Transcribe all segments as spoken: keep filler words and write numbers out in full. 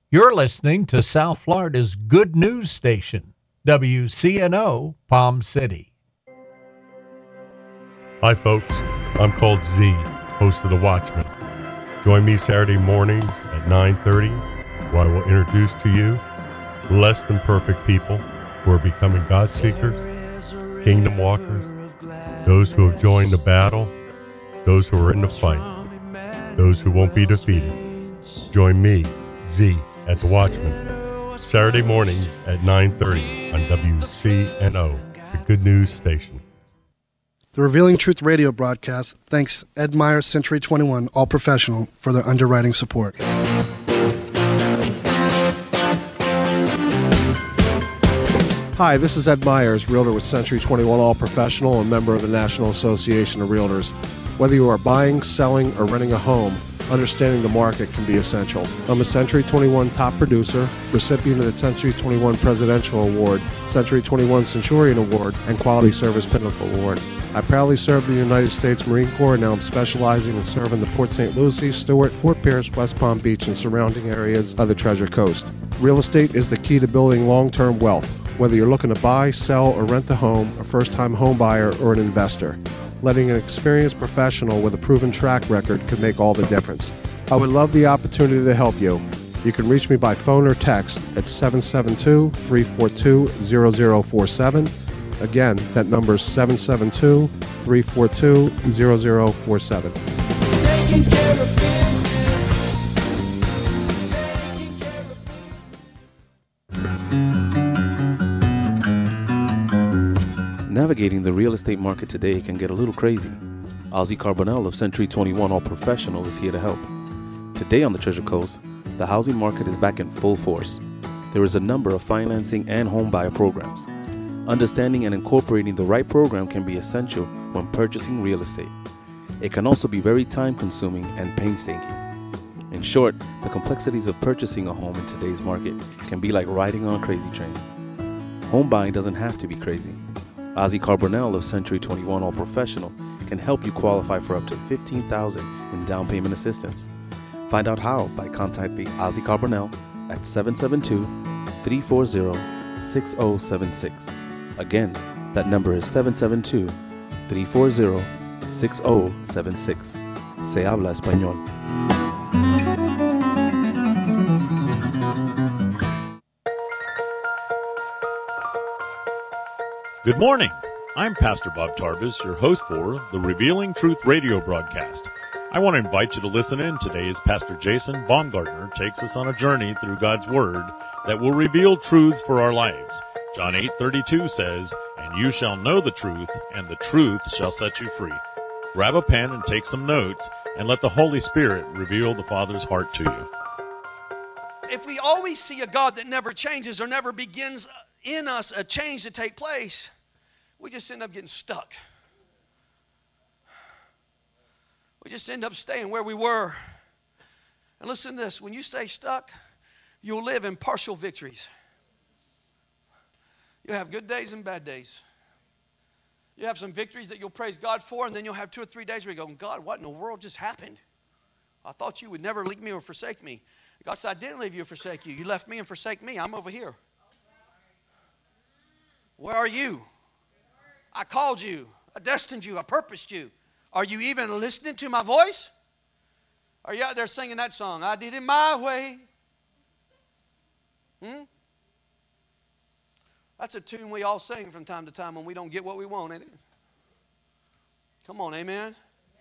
You're listening to South Florida's good news station, W C N O Palm City. Hi, folks. I'm called Z, host of The Watchman. Join me Saturday mornings at nine thirty, where I will introduce to you less than perfect people who are becoming God seekers, kingdom walkers, those who have joined the battle, those who are in the fight, those who won't be defeated. Join me, Z, at The Watchman, Saturday mornings at nine thirty on W C N O, the Good News Station. The Revealing Truth radio broadcast thanks Ed Meyer, Century twenty-one, All Professional, for their underwriting support. Hi, this is Ed Myers, realtor with Century twenty-one All Professional and member of the National Association of Realtors. Whether you are buying, selling, or renting a home, understanding the market can be essential. I'm a Century twenty-one top producer, recipient of the Century twenty-one Presidential Award, Century twenty-one Centurion Award, and Quality Service Pinnacle Award. I proudly served the United States Marine Corps, and now I'm specializing in serving the Port Saint Lucie, Stewart, Fort Pierce, West Palm Beach, and surrounding areas of the Treasure Coast. Real estate is the key to building long-term wealth. Whether you're looking to buy, sell, or rent a home, a first-time home buyer, or an investor, letting an experienced professional with a proven track record can make all the difference. I would love the opportunity to help you. You can reach me by phone or text at seven seven two, three four two, zero zero four seven. Again, that number is seven seven two, three four two, zero zero four seven. Taking care of business. Taking care of business. Navigating the real estate market today can get a little crazy. Ozzy Carbonell of Century twenty-one All Professional is here to help. Today on the Treasure Coast, the housing market is back in full force. There is a number of financing and home buyer programs. Understanding and incorporating the right program can be essential when purchasing real estate. It can also be very time-consuming and painstaking. In short, the complexities of purchasing a home in today's market can be like riding on a crazy train. Home buying doesn't have to be crazy. Ozzy Carbonell of Century twenty-one All Professional can help you qualify for up to fifteen thousand dollars in down payment assistance. Find out how by contacting Ozzy Carbonell at seven seven two, three four zero, six zero seven six. Again, that number is seven seven two, three four zero, six zero seven six. Se habla español. Good morning. I'm Pastor Bob Tarbus, your host for the Revealing Truth radio broadcast. I want to invite you to listen in today as Pastor Jason Baumgartner takes us on a journey through God's Word that will reveal truths for our lives. John eight thirty-two says, "And you shall know the truth, and the truth shall set you free." Grab a pen and take some notes, and let the Holy Spirit reveal the Father's heart to you. If we always see a God that never changes or never begins in us a change to take place, we just end up getting stuck. We just end up staying where we were. And listen to this, when you stay stuck, you'll live in partial victories. You'll have good days and bad days. You have some victories that you'll praise God for, and then you'll have two or three days where you go, God, what in the world just happened? I thought you would never leave me or forsake me. God said, I didn't leave you or forsake you. You left me and forsake me. I'm over here. Where are you? I called you. I destined you. I purposed you. Are you even listening to my voice? Are you out there singing that song? I did it my way. Hmm? That's a tune we all sing from time to time when we don't get what we want, ain't it? Come on, amen?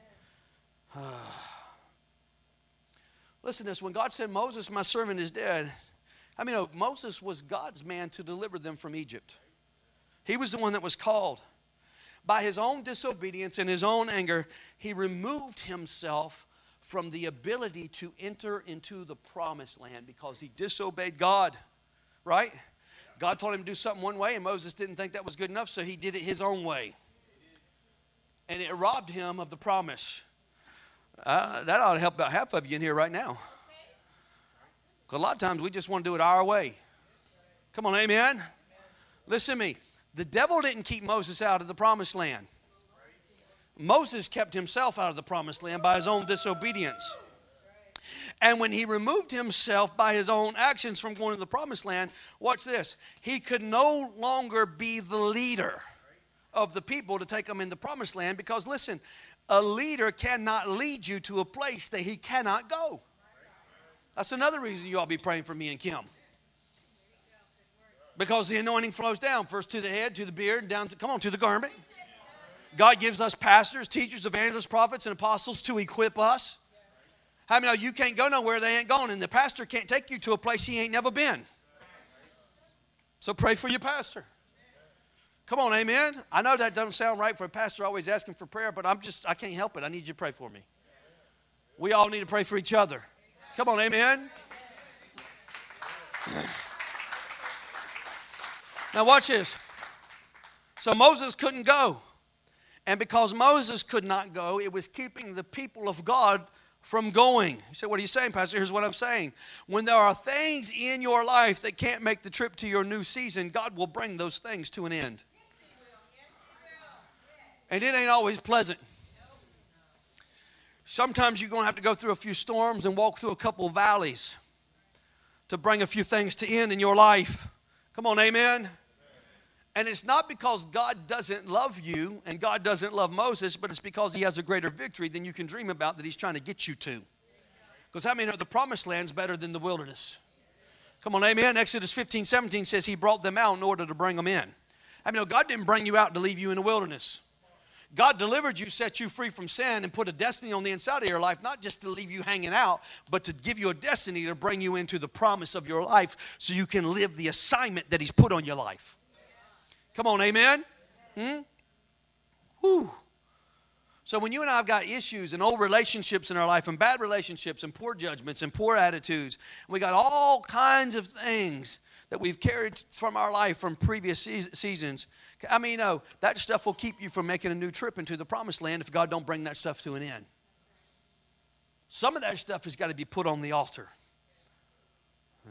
Listen to this. When God said, Moses, my servant, is dead, I mean, oh, Moses was God's man to deliver them from Egypt. He was the one that was called. By his own disobedience and his own anger, he removed himself from the ability to enter into the promised land because he disobeyed God, right? God told him to do something one way, and Moses didn't think that was good enough, so he did it his own way. And it robbed him of the promise. Uh, that ought to help about half of you in here right now. Because a lot of times we just want to do it our way. Come on, amen? Listen to me. The devil didn't keep Moses out of the promised land. Moses kept himself out of the promised land by his own disobedience. And when he removed himself by his own actions from going to the promised land, watch this. He could no longer be the leader of the people to take them in the promised land, because listen, a leader cannot lead you to a place that he cannot go. That's another reason you all be praying for me and Kim. Because the anointing flows down, first to the head, to the beard, and down to, come on, to the garment. God gives us pastors, teachers, evangelists, prophets, and apostles to equip us. How many know you can't go nowhere they ain't gone, and the pastor can't take you to a place he ain't never been? So pray for your pastor. Come on, amen. I know that doesn't sound right for a pastor always asking for prayer, but I'm just, I can't help it. I need you to pray for me. We all need to pray for each other. Come on, amen. Now watch this. So Moses couldn't go. And because Moses could not go, it was keeping the people of God from going. You say, what are you saying, Pastor? Here's what I'm saying. When there are things in your life that can't make the trip to your new season, God will bring those things to an end. And it ain't always pleasant. Sometimes you're going to have to go through a few storms and walk through a couple of valleys to bring a few things to end in your life. Come on, amen. And it's not because God doesn't love you and God doesn't love Moses, but it's because he has a greater victory than you can dream about that he's trying to get you to. Because how many know the promised land's better than the wilderness? Come on, amen. Exodus fifteen, seventeen says he brought them out in order to bring them in. I mean, no, God didn't bring you out to leave you in the wilderness. God delivered you, set you free from sin, and put a destiny on the inside of your life, not just to leave you hanging out, but to give you a destiny to bring you into the promise of your life so you can live the assignment that he's put on your life. Come on, amen? Hmm? Whew. So when you and I have got issues and old relationships in our life and bad relationships and poor judgments and poor attitudes, and we got all kinds of things that we've carried from our life from previous seasons, I mean, you know, that stuff will keep you from making a new trip into the promised land if God don't bring that stuff to an end. Some of that stuff has got to be put on the altar. You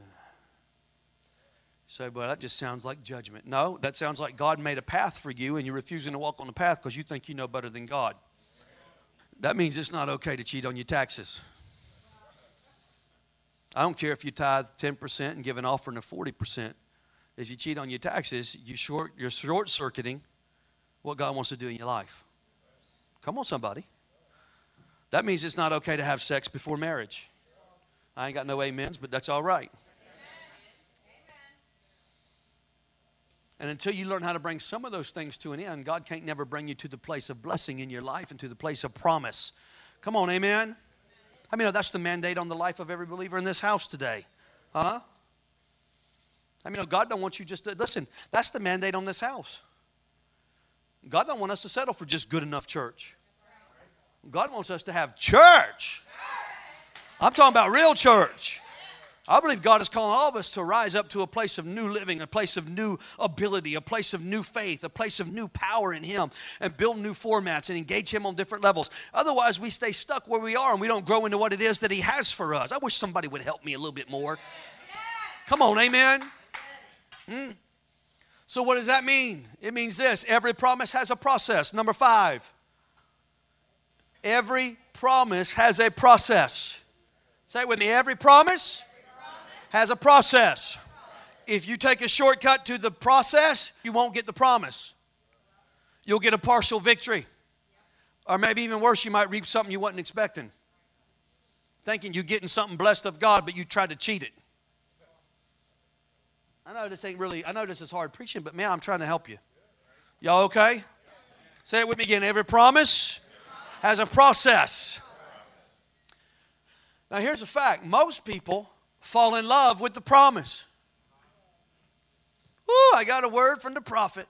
say, well, that just sounds like judgment. No, that sounds like God made a path for you and you're refusing to walk on the path because you think you know better than God. That means it's not okay to cheat on your taxes. I don't care if you tithe ten percent and give an offering of forty percent. If you cheat on your taxes, you short, you're short-circuiting what God wants to do in your life. Come on, somebody. That means it's not okay to have sex before marriage. I ain't got no amens, but that's all right. And until you learn how to bring some of those things to an end, God can't never bring you to the place of blessing in your life and to the place of promise. Come on, amen? I mean, that's the mandate on the life of every believer in this house today. Huh? I mean, God don't want you just to, listen, that's the mandate on this house. God don't want us to settle for just good enough church. God wants us to have church. I'm talking about real church. I believe God is calling all of us to rise up to a place of new living, a place of new ability, a place of new faith, a place of new power in Him, and build new formats and engage Him on different levels. Otherwise, we stay stuck where we are and we don't grow into what it is that He has for us. I wish somebody would help me a little bit more. Come on, amen. Hmm. So what does that mean? It means this: every promise has a process. Number five, every promise has a process. Say it with me. Every promise has a process. If you take a shortcut to the process, you won't get the promise. You'll get a partial victory. Or maybe even worse, you might reap something you wasn't expecting. Thinking you're getting something blessed of God, but you tried to cheat it. I know this ain't really, I know this is hard preaching, but man, I'm trying to help you. Y'all okay? Say it with me again. Every promise has a process. Now here's a fact. Most people fall in love with the promise. Ooh, I got a word from the prophet.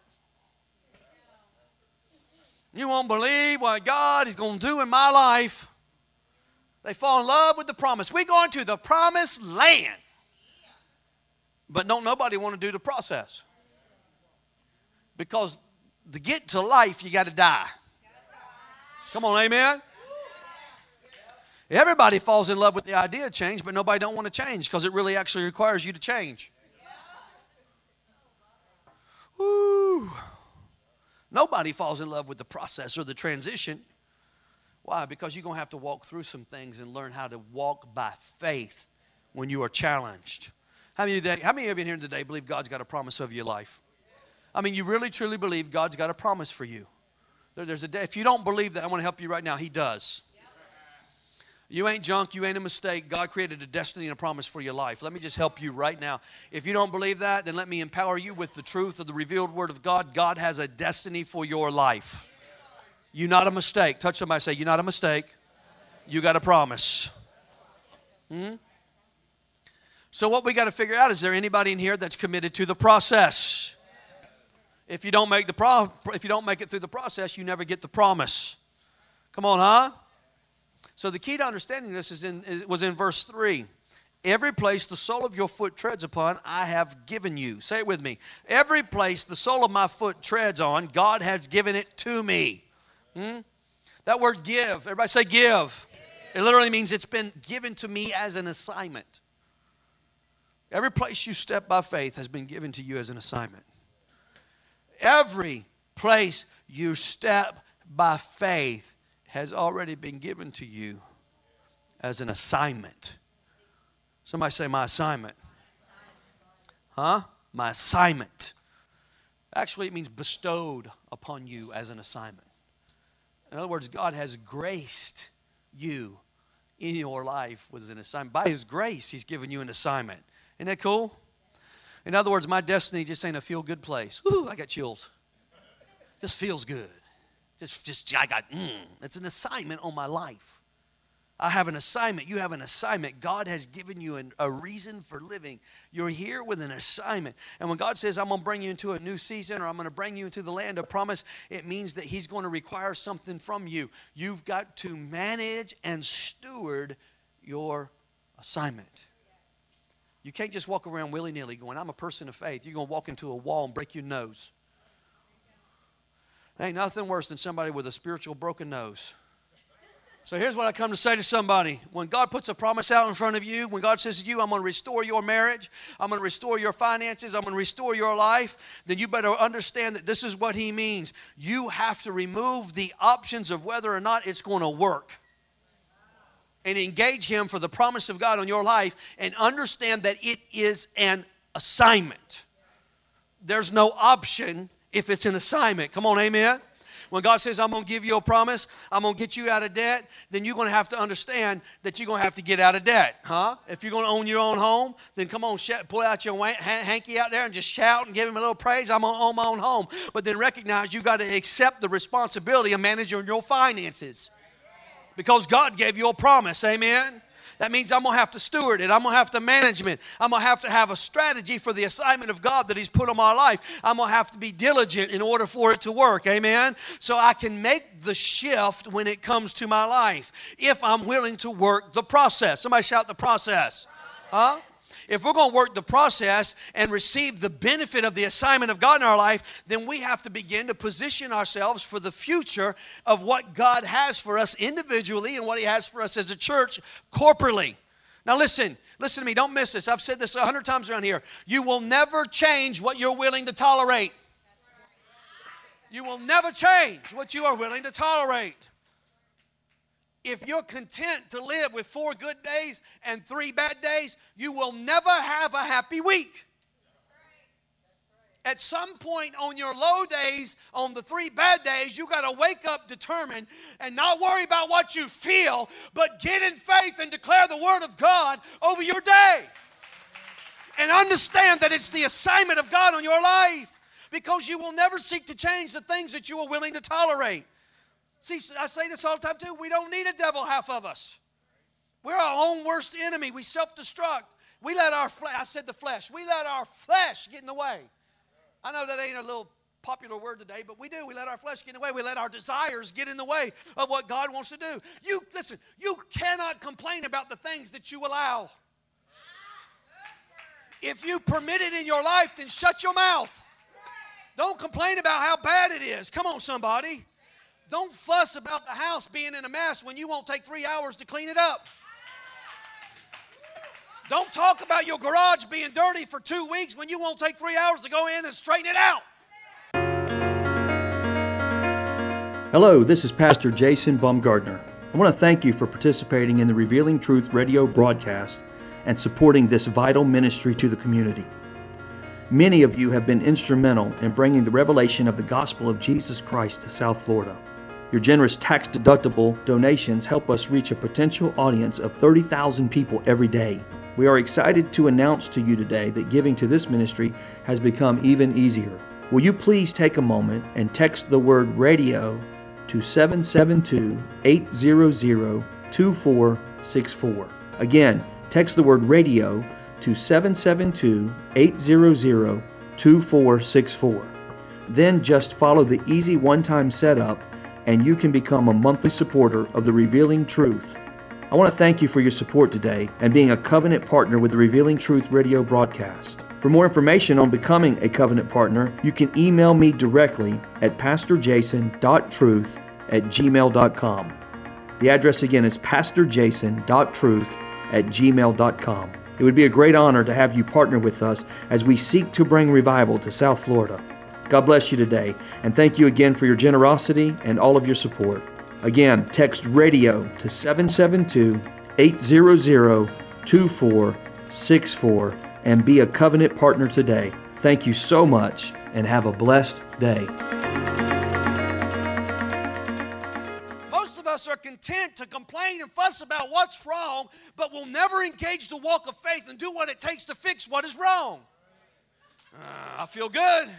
You won't believe what God is going to do in my life. They fall in love with the promise. We're going to the promised land. But don't nobody want to do the process. Because to get to life, you got to die. Come on, amen? Everybody falls in love with the idea of change, but nobody don't want to change because it really actually requires you to change. Woo. Nobody falls in love with the process or the transition. Why? Because you're going to have to walk through some things and learn how to walk by faith when you are challenged. How many, today, how many of you in here today believe God's got a promise over your life? I mean, you really, truly believe God's got a promise for you. There, there's a day. If you don't believe that, I want to help you right now. He does. You ain't junk. You ain't a mistake. God created a destiny and a promise for your life. Let me just help you right now. If you don't believe that, then let me empower you with the truth of the revealed Word of God. God has a destiny for your life. You're not a mistake. Touch somebody and say, you're not a mistake. You got a promise. Hmm? So what we got to figure out, is there anybody in here that's committed to the process? If you don't make the pro- if you don't make it through the process, you never get the promise. Come on, huh? So the key to understanding this is in is, was in verse three. Every place the sole of your foot treads upon, I have given you. Say it with me. Every place the sole of my foot treads on, God has given it to me. Hmm? That word give, everybody say give. It literally means it's been given to me as an assignment. Every place you step by faith has been given to you as an assignment. Every place you step by faith has already been given to you as an assignment. Somebody say, my assignment. Huh? My assignment. Actually, it means bestowed upon you as an assignment. In other words, God has graced you in your life with an assignment. By His grace, He's given you an assignment. Isn't that cool? In other words, my destiny just ain't a feel-good place. Ooh, I got chills. Just feels good. Just, just I got, mm, it's an assignment on my life. I have an assignment. You have an assignment. God has given you an, a reason for living. You're here with an assignment. And when God says, I'm going to bring you into a new season, or I'm going to bring you into the land of promise, it means that He's going to require something from you. You've got to manage and steward your assignment. You can't just walk around willy-nilly going, I'm a person of faith. You're going to walk into a wall and break your nose. There ain't nothing worse than somebody with a spiritual broken nose. So here's what I come to say to somebody. When God puts a promise out in front of you, when God says to you, I'm going to restore your marriage, I'm going to restore your finances, I'm going to restore your life, then you better understand that this is what He means. You have to remove the options of whether or not it's going to work, and engage Him for the promise of God on your life, and understand that it is an assignment. There's no option if it's an assignment. Come on, amen? When God says, I'm going to give you a promise, I'm going to get you out of debt, then you're going to have to understand that you're going to have to get out of debt. Huh? If you're going to own your own home, then come on, shout, pull out your hanky out there and just shout and give Him a little praise. I'm going to own my own home. But then recognize you got to accept the responsibility of managing your finances. Because God gave you a promise, amen? That means I'm going to have to steward it. I'm going to have to manage it. I'm going to have to have a strategy for the assignment of God that He's put on my life. I'm going to have to be diligent in order for it to work, amen? So I can make the shift when it comes to my life if I'm willing to work the process. Somebody shout the process. Huh? If we're going to work the process and receive the benefit of the assignment of God in our life, then we have to begin to position ourselves for the future of what God has for us individually and what He has for us as a church corporately. Now listen, listen to me, don't miss this. I've said this a hundred times around here. You will never change what you're willing to tolerate. You will never change what you are willing to tolerate. If you're content to live with four good days and three bad days, you will never have a happy week. At some point on your low days, on the three bad days, you got to wake up determined and not worry about what you feel, but get in faith and declare the Word of God over your day. And understand that it's the assignment of God on your life, because you will never seek to change the things that you are willing to tolerate. See, I say this all the time too. We don't need a devil, half of us. We're our own worst enemy. We self-destruct. We let our flesh, I said the flesh, we let our flesh get in the way. I know that ain't a little popular word today, but we do. We let our flesh get in the way. We let our desires get in the way of what God wants to do. You, listen, you cannot complain about the things that you allow. If you permit it in your life, then shut your mouth. Don't complain about how bad it is. Come on, somebody. Don't fuss about the house being in a mess when you won't take three hours to clean it up. Don't talk about your garage being dirty for two weeks when you won't take three hours to go in and straighten it out. Hello, this is Pastor Jason Baumgartner. I want to thank you for participating in the Revealing Truth radio broadcast and supporting this vital ministry to the community. Many of you have been instrumental in bringing the revelation of the gospel of Jesus Christ to South Florida. Your generous tax-deductible donations help us reach a potential audience of thirty thousand people every day. We are excited to announce to you today that giving to this ministry has become even easier. Will you please take a moment and text the word radio to seven seven two, eight zero zero, two four six four. Again, text the word radio to seven seven two, eight zero zero, two four six four. Then just follow the easy one-time setup and you can become a monthly supporter of the Revealing Truth. I want to thank you for your support today and being a covenant partner with the Revealing Truth radio broadcast. For more information on becoming a covenant partner, you can email me directly at pastor jason dot truth at gmail dot com. The address again is pastor jason dot truth at gmail dot com. It would be a great honor to have you partner with us as we seek to bring revival to South Florida. God bless you today, and thank you again for your generosity and all of your support. Again, text radio to seven seven two, eight zero zero, two four six four and be a covenant partner today. Thank you so much and have a blessed day. Most of us are content to complain and fuss about what's wrong, but will never engage the walk of faith and do what it takes to fix what is wrong. Uh, I feel good.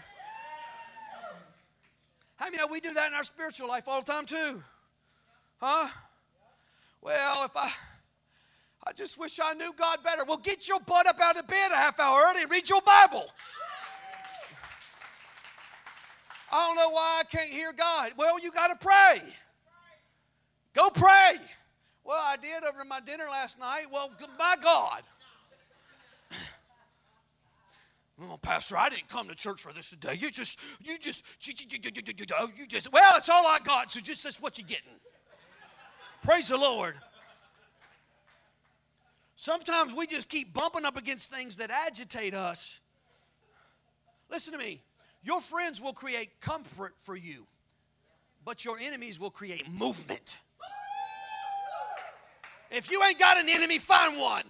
How many of we do that in our spiritual life all the time too? Huh? Well, if I... I just wish I knew God better. Well, get your butt up out of bed a half hour early and read your Bible. I don't know why I can't hear God. Well, you got to pray. Go pray. Well, I did over my dinner last night. Well, my God. Well, Pastor, I didn't come to church for this today. You just, you just, you just, well, it's all I got, so just that's what you're getting. Praise the Lord. Sometimes we just keep bumping up against things that agitate us. Listen to me. Your friends will create comfort for you, but your enemies will create movement. If you ain't got an enemy, find one.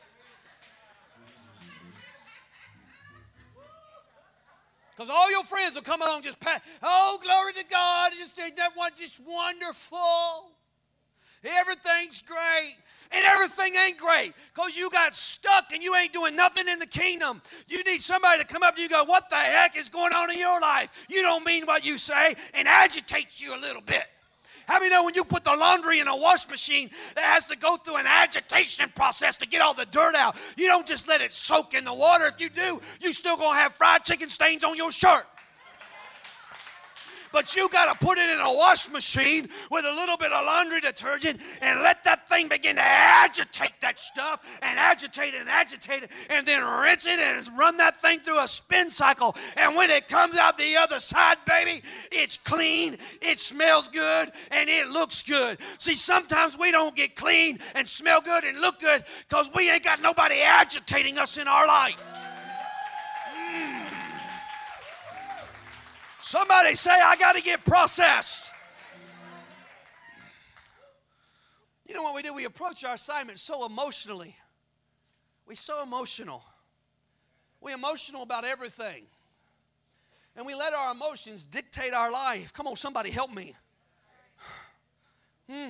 Because all your friends will come along just pat. Oh, glory to God. Just ain't that one just wonderful? Everything's great. And everything ain't great because you got stuck and you ain't doing nothing in the kingdom. You need somebody to come up to you and go, what the heck is going on in your life? You don't mean what you say, and agitates you a little bit. How many know when you put the laundry in a wash machine, that has to go through an agitation process to get all the dirt out? You don't just let it soak in the water. If you do, you still going to have fried chicken stains on your shirt. But you got to put it in a wash machine with a little bit of laundry detergent and let that thing begin to agitate that stuff and agitate it and agitate it and then rinse it and run that thing through a spin cycle. And when it comes out the other side, baby, it's clean, it smells good, and it looks good. See, sometimes we don't get clean and smell good and look good because we ain't got nobody agitating us in our life. Somebody say, I got to get processed. You know what we do? We approach our assignment so emotionally. We're so emotional. We're emotional about everything. And we let our emotions dictate our life. Come on, somebody help me. Hmm.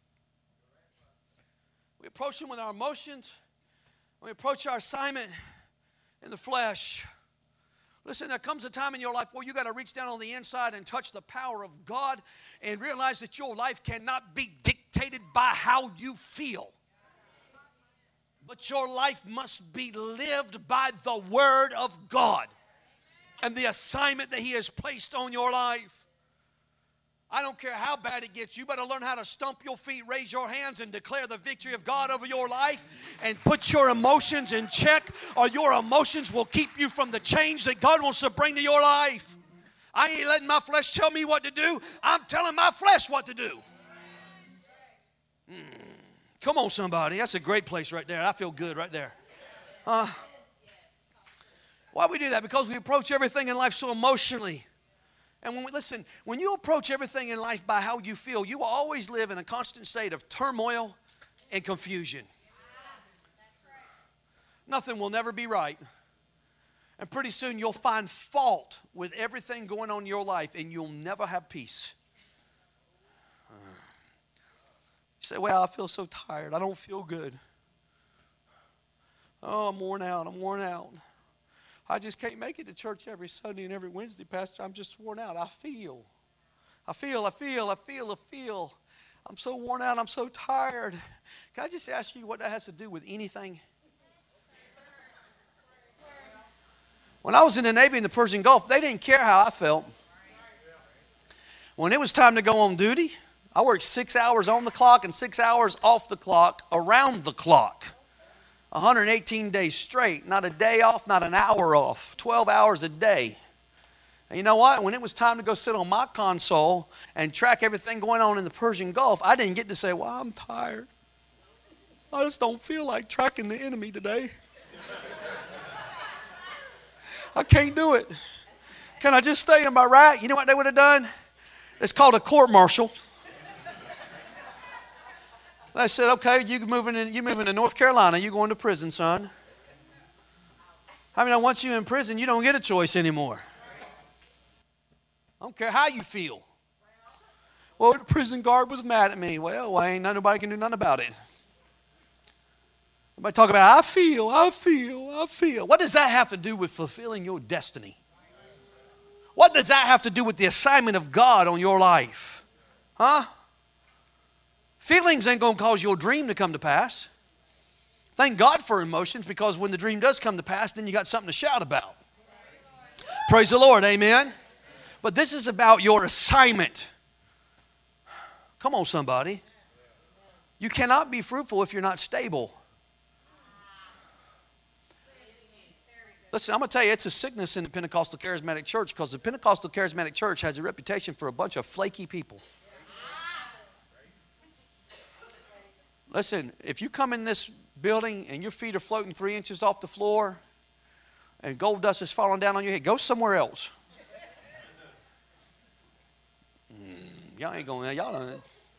We approach them with our emotions. We approach our assignment in the flesh. Listen, there comes a time in your life where you got to reach down on the inside and touch the power of God and realize that your life cannot be dictated by how you feel. But your life must be lived by the Word of God and the assignment that He has placed on your life. I don't care how bad it gets. You better learn how to stomp your feet, raise your hands, and declare the victory of God over your life and put your emotions in check, or your emotions will keep you from the change that God wants to bring to your life. I ain't letting my flesh tell me what to do. I'm telling my flesh what to do. Mm. Come on, somebody. That's a great place right there. I feel good right there. Uh, why we do that? Because we approach everything in life so emotionally. And when we listen, when you approach everything in life by how you feel, you will always live in a constant state of turmoil and confusion. Nothing will never be right. And pretty soon you'll find fault with everything going on in your life, and you'll never have peace. Uh, you say, well, I feel so tired. I don't feel good. Oh, I'm worn out. I'm worn out. I just can't make it to church every Sunday and every Wednesday, Pastor. I'm just worn out. I feel. I feel, I feel, I feel, I feel. I'm so worn out. I'm so tired. Can I just ask you what that has to do with anything? When I was in the Navy in the Persian Gulf, they didn't care how I felt. When it was time to go on duty, I worked six hours on the clock and six hours off the clock, around the clock. one hundred eighteen days straight, not a day off, not an hour off, twelve hours a day. And you know what? When it was time to go sit on my console and track everything going on in the Persian Gulf, I didn't get to say, well, I'm tired. I just don't feel like tracking the enemy today. I can't do it. Can I just stay in my rack? You know what they would have done? It's called a court-martial. They said, okay, you moving in, you moving to North Carolina, you going to prison, son. I mean, once you're in prison, you don't get a choice anymore. I don't care how you feel. Well, the prison guard was mad at me. Well, well ain't nobody can do nothing about it. Everybody talk about, I feel, I feel, I feel. What does that have to do with fulfilling your destiny? What does that have to do with the assignment of God on your life? Huh? Feelings ain't going to cause your dream to come to pass. Thank God for emotions, because when the dream does come to pass, then you got something to shout about. Praise the Lord, amen. But this is about your assignment. Come on, somebody. You cannot be fruitful if you're not stable. Listen, I'm going to tell you, it's a sickness in the Pentecostal Charismatic Church, because the Pentecostal Charismatic Church has a reputation for a bunch of flaky people. Listen, if you come in this building and your feet are floating three inches off the floor and gold dust is falling down on your head, go somewhere else. Mm, y'all ain't going, y'all don't.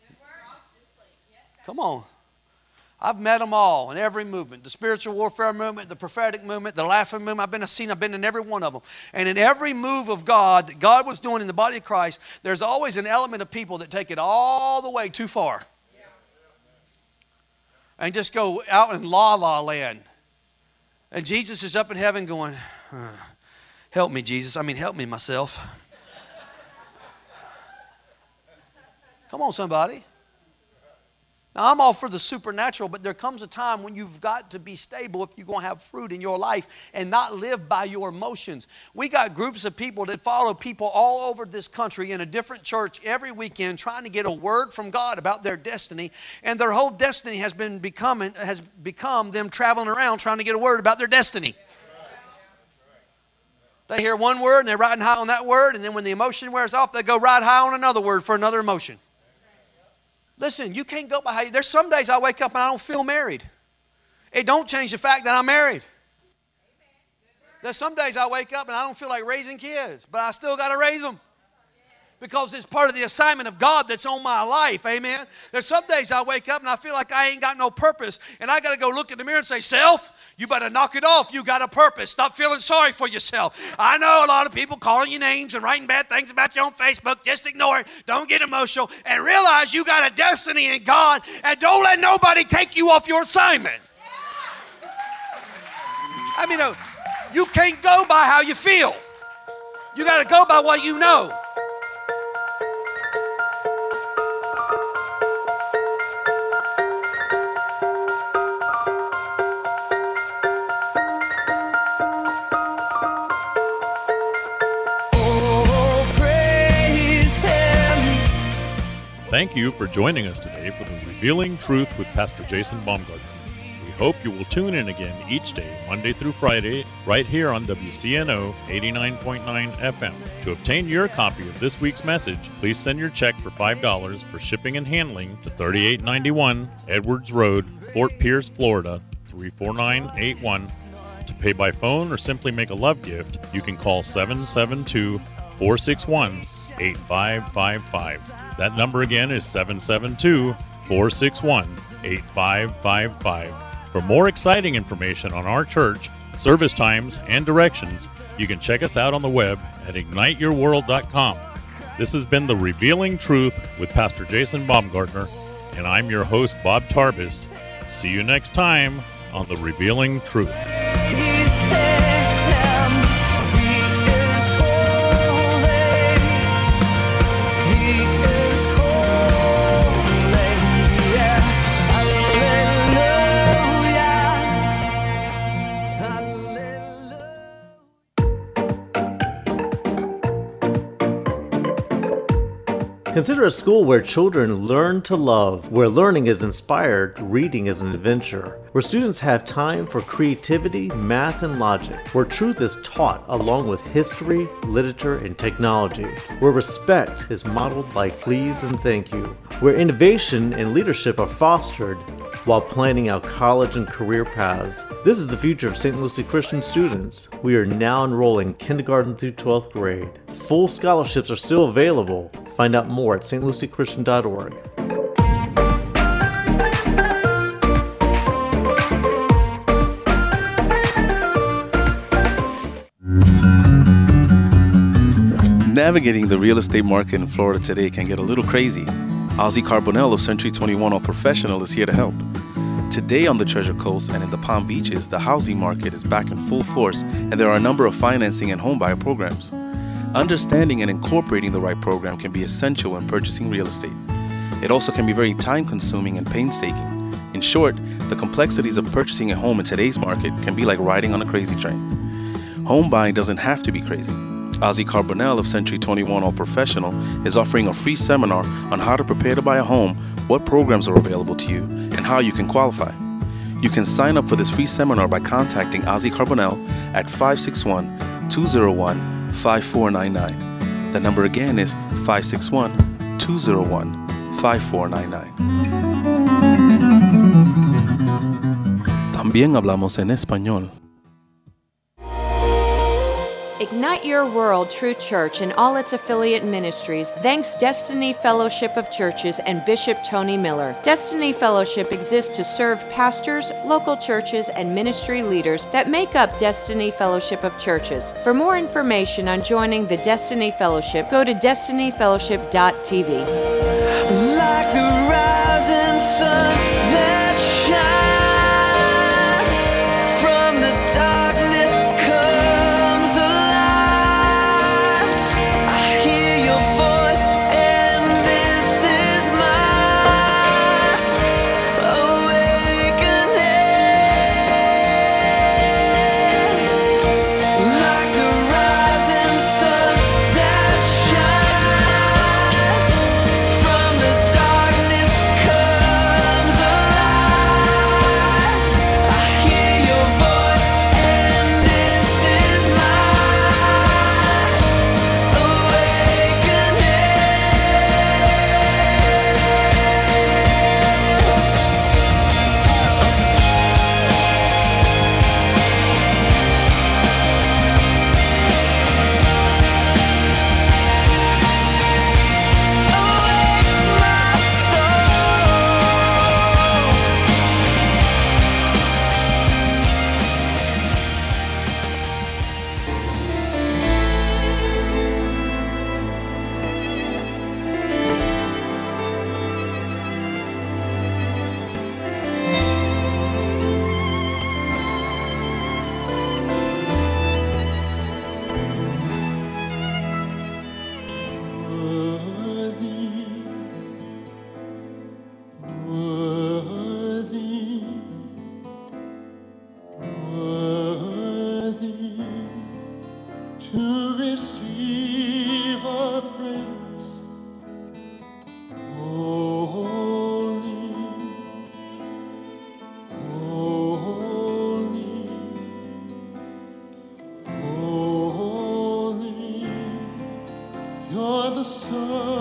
Come on. I've met them all in every movement, the spiritual warfare movement, the prophetic movement, the laughing movement. I've been a seen, I've been in every one of them. And in every move of God that God was doing in the body of Christ, there's always an element of people that take it all the way too far. And just go out in la-la land. And Jesus is up in heaven going, uh, help me, Jesus. I mean, help me myself. Come on, somebody. Now, I'm all for the supernatural, but there comes a time when you've got to be stable if you're going to have fruit in your life and not live by your emotions. We got groups of people that follow people all over this country in a different church every weekend trying to get a word from God about their destiny, and their whole destiny has been becoming, has become them traveling around trying to get a word about their destiny. They hear one word and they're riding high on that word, and then when the emotion wears off, they go ride high on another word for another emotion. Listen, you can't go by how you, there's some days I wake up and I don't feel married. It don't change the fact that I'm married. There's some days I wake up and I don't feel like raising kids, but I still got to raise them. Because it's part of the assignment of God that's on my life, amen. There's some days I wake up and I feel like I ain't got no purpose, and I got to go look in the mirror and say, self, you better knock it off. You got a purpose. Stop feeling sorry for yourself. I know a lot of people calling you names and writing bad things about you on Facebook. Just ignore it. Don't get emotional, and realize you got a destiny in God, and don't let nobody take you off your assignment. I mean, you can't go by how you feel. You got to go by what you know. Thank you for joining us today for the Revealing Truth with Pastor Jason Baumgartner. We hope you will tune in again each day, Monday through Friday, right here on W C N O eighty-nine point nine F M. To obtain your copy of this week's message, please send your check for five dollars for shipping and handling to thirty-eight ninety-one Edwards Road, Fort Pierce, Florida, three four nine eight one. To pay by phone or simply make a love gift, you can call seven seven two, four six one, eight five five five. That number again is seven seven two, four six one, eight five five five. For more exciting information on our church, service times, and directions, you can check us out on the web at ignite your world dot com. This has been The Revealing Truth with Pastor Jason Baumgartner, and I'm your host, Bob Tarbis. See you next time on The Revealing Truth. Consider a school where children learn to love, where learning is inspired, reading is an adventure, where students have time for creativity, math, and logic, where truth is taught along with history, literature, and technology, where respect is modeled like please and thank you, where innovation and leadership are fostered while planning out college and career paths. This is the future of Saint Lucie Christian students. We are now enrolling kindergarten through twelfth grade. Full scholarships are still available. Find out more at st lucie christian dot org. Navigating the real estate market in Florida today can get a little crazy. Ozzy Carbonell of Century twenty-one All Professional is here to help. Today on the Treasure Coast and in the Palm Beaches, the housing market is back in full force and there are a number of financing and homebuyer programs. Understanding and incorporating the right program can be essential when purchasing real estate. It also can be very time-consuming and painstaking. In short, the complexities of purchasing a home in today's market can be like riding on a crazy train. Home buying doesn't have to be crazy. Ozzy Carbonell of Century twenty-one All Professional is offering a free seminar on how to prepare to buy a home, what programs are available to you, and how you can qualify. You can sign up for this free seminar by contacting Ozzy Carbonell at five six one, two zero one, five four nine nine. The number again is five six one, two zero one, five four nine nine. También hablamos en español. Ignite Your World True Church and all its affiliate ministries thanks Destiny Fellowship of Churches and Bishop Tony Miller. Destiny Fellowship exists to serve pastors, local churches, and ministry leaders that make up Destiny Fellowship of Churches. For more information on joining the Destiny Fellowship, go to destiny fellowship dot t v. Like the rising sun that shines from the darkness comes alive. I hear your voice and this is my awakening. Like the rising sun that shines from the darkness comes alive. I hear your voice and this is my to receive our praise. Holy, holy, holy, you're the Son